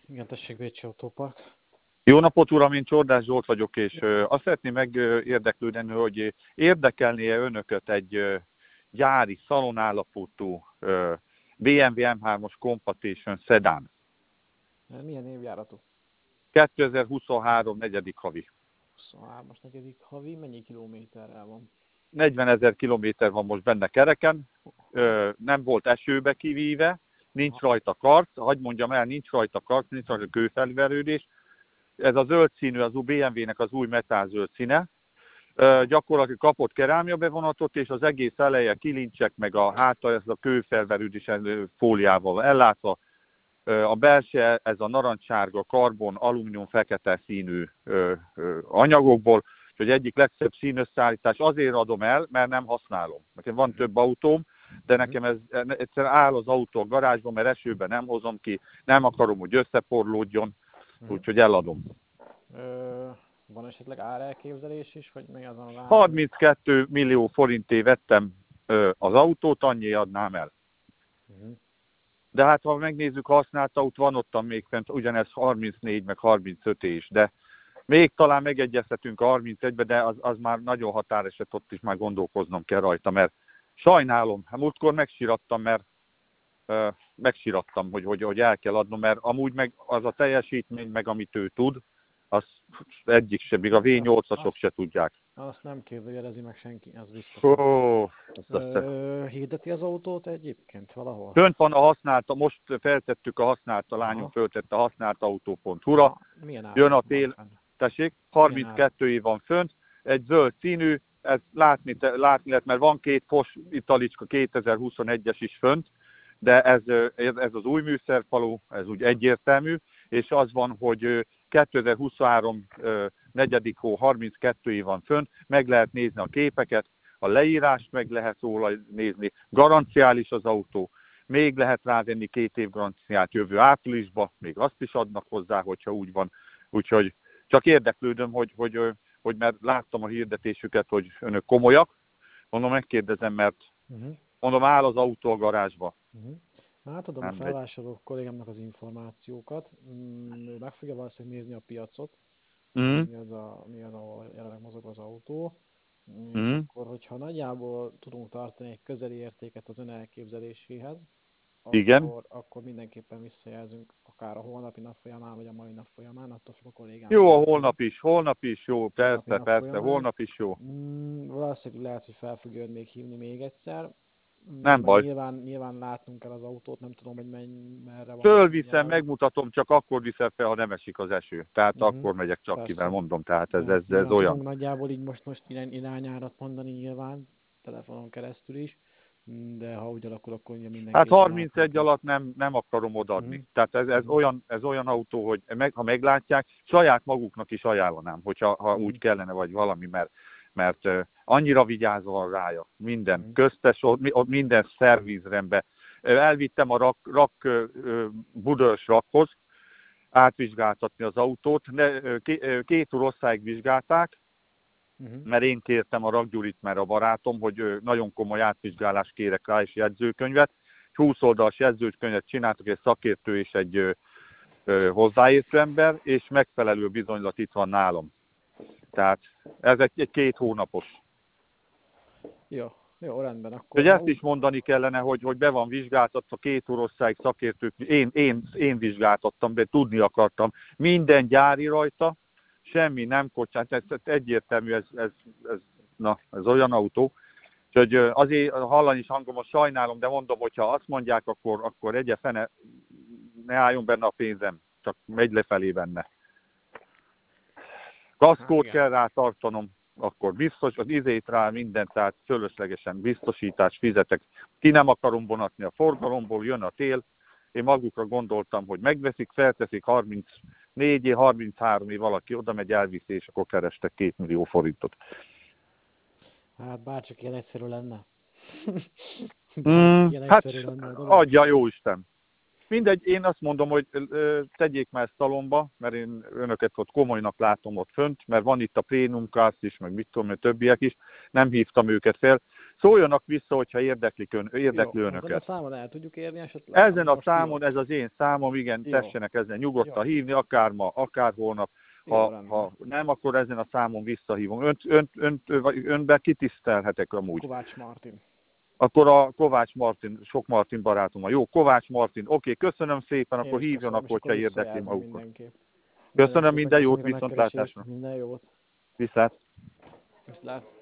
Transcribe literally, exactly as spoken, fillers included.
Igen, tessék, Bécsi Autópark. Jó napot, uram, én Csordás Zsolt vagyok, és ö, azt szeretném megérdeklődni, hogy érdekelnie önöket egy ö, gyári, szalonállapotú ö, bé em vé em hármas Competition Sedan. Milyen évjáratú? kétezer-huszonhárom negyedik havi. huszonhármas negyedik havi, mennyi kilométerrel van? negyvenezer kilométer van most benne kereken, ö, nem volt esőbe kivíve, nincs rajta karc, hadd mondjam el, nincs rajta karc, nincs rajta kőfelverődés. Ez a zöld színű, az bé em vé-nek az új metálzöld színe. Uh, gyakorlatilag kapott kerámia bevonatot, és az egész eleje kilincsek, meg a háta, ez a kőfelverődés fóliával ellátva. Uh, a belső, ez a narancssárga, karbon, alumínium, fekete színű uh, uh, anyagokból, úgyhogy egyik legszebb színösszállítás. Azért adom el, mert nem használom. Nekem van több autóm, de nekem ez egyszerűen áll az autó a garázsban, mert esőben nem hozom ki, nem akarom, hogy összeporlódjon, úgyhogy eladom. Ö, van esetleg árelképzelés is, vagy mi az a ár? harminckettő millió forintté vettem ö, az autót, annyi adnám el. Uh-huh. De hát ha megnézzük, használt autó, van ottan még fent, ugyanez harmincnégy, meg harmincöt is, de még talán megegyezhetünk a harmincegybe, de az, az már nagyon határeset, ott is már gondolkoznom kell rajta, mert sajnálom, hát múltkor megsirattam, mert ö, megsirattam, hogy, hogy, hogy el kell adnom, mert amúgy meg az a teljesítmény, meg amit ő tud, az egyik sem, még a vé nyolcasok se tudják. Azt nem kérdőjelezi meg senki, az biztos. Oh, Ö, hirdeti az autót egyébként valahol? Fönt van a használt, most feltettük a használt, a lányom föltette a használtautó pont hu-ra. Jön a tél, tessék, harminckettő év van fönt, egy zöld színű, ez látni, látni lehet, mert van két Fos Italicska kétezer-huszonegyes is fönt, de ez, ez az új műszerfalú, ez úgy egyértelmű, és az van, hogy kétezer-huszonhárom negyedik hó harminckettő év van fönt, meg lehet nézni a képeket, a leírást meg lehet róla nézni, garanciális az autó, még lehet rávenni két év garanciát jövő áprilisba, még azt is adnak hozzá, hogyha úgy van. Úgyhogy csak érdeklődöm, hogy, hogy, hogy mert láttam a hirdetésüket, hogy önök komolyak, mondom, megkérdezem, mert uh-huh. mondom, áll az autó a garázsba. Uh-huh. Átadom a felvásárló kollégámnak az információkat, ő meg fogja valószínűleg nézni a piacot, mm. mi, az a, mi az, ahol jelenleg mozog az autó, és mm. akkor, hogyha nagyjából tudunk tartani egy közeli értéket az ön elképzeléséhez, igen. Akkor, akkor mindenképpen visszajelzünk, akár a holnapi nap folyamán, vagy a mai nap folyamán, attól függ a kollégám. Jó, a holnap is, holnap is jó, persze, holnapi persze, folyamán. holnap is jó. Mm, valószínűleg lehet, hogy fel fogja ön még hívni még egyszer. Nem baj. Nyilván, nyilván látnunk kell az autót, nem tudom, hogy menj, merre van. Fölviszem, megmutatom, csak akkor viszem fel, ha nem esik az eső. Tehát uh-huh. akkor megyek csak Persze. kivel, mondom, tehát ez, ez, ez, ez olyan. Tudunk nagyjából így most, most irány, irányárat mondani nyilván, telefonon keresztül is, de ha úgy alakul, akkor mindenki... Hát harmincegy alatt nem, nem akarom odaadni. Uh-huh. Tehát ez, ez, uh-huh. olyan, ez olyan autó, hogy meg, ha meglátják, saját maguknak is ajánlanám, hogyha ha uh-huh. úgy kellene, vagy valami, mert mert uh, annyira vigyázol rája, minden mm. köztes, ott minden szervízrendben. Elvittem a rak, rak uh, budörs rakhoz átvizsgáltatni az autót, ne, két, két rosszáig vizsgálták, uh-huh. mert én kértem a Rakgyurit, mert a barátom, hogy uh, nagyon komoly átvizsgálást kérek rá, és jegyzőkönyvet. húsz oldalas jegyzőkönyvet csináltak, egy szakértő és egy uh, uh, hozzáértő ember, és megfelelő bizonylat itt van nálam. Tehát ez egy, egy két hónapos. Jó, jó, rendben. Akkor hogy ezt is mondani kellene, hogy, hogy be van vizsgáltatva két oroszáig szakértők, én, én, én vizsgáltattam, de tudni akartam. Minden gyári rajta, semmi nem kocsán, ez, ez egyértelmű, ez, ez, ez, na, ez olyan autó. Úgyhogy azért hallani is hangom, sajnálom, de mondom, hogyha azt mondják, akkor, akkor egye fene, ne álljon benne a pénzem, csak megy lefelé benne. Kaszkót hát, kell rá tartanom, akkor biztos, az izét rá mindent, tehát fölöslegesen biztosítást fizetek. Ki nem akarom vonatni a forgalomból, jön a tél. Én magukra gondoltam, hogy megveszik, felteszik harmincnégy, harminchárom, valaki oda megy, elviszi, és akkor kerestek két millió forintot. Hát bárcsak ilyen egyszerű lenne. mm, ilyen hát egyszerű lenne adja jóisten. Mindegy, én azt mondom, hogy ö, tegyék már ezt talomba, mert én önöket ott komolynak látom ott fönt, mert van itt a Prénum Cast is, meg mit tudom, többiek is, nem hívtam őket fel. Szóljanak vissza, hogyha érdeklik ön, érdekli Jó, önöket. ezen a számon el tudjuk érni esetleg? Ezen a számon, ez az én számom, igen, jó. Tessenek ezen nyugodtan jó. hívni, akár ma, akár holnap. Ha, jó, ha nem, akkor ezen a számon visszahívom. Önt, önt, önt, önben kitisztelhetek amúgy. Kovács Martin. Akkor a Kovács Martin, sok Martin barátom van. Jó, Kovács Martin, oké, okay, köszönöm szépen, én akkor hívjanak, hogyha érdekli magukat. Köszönöm, minden jót, viszontlátásra. Minden jót. Viszlát. Viszlát.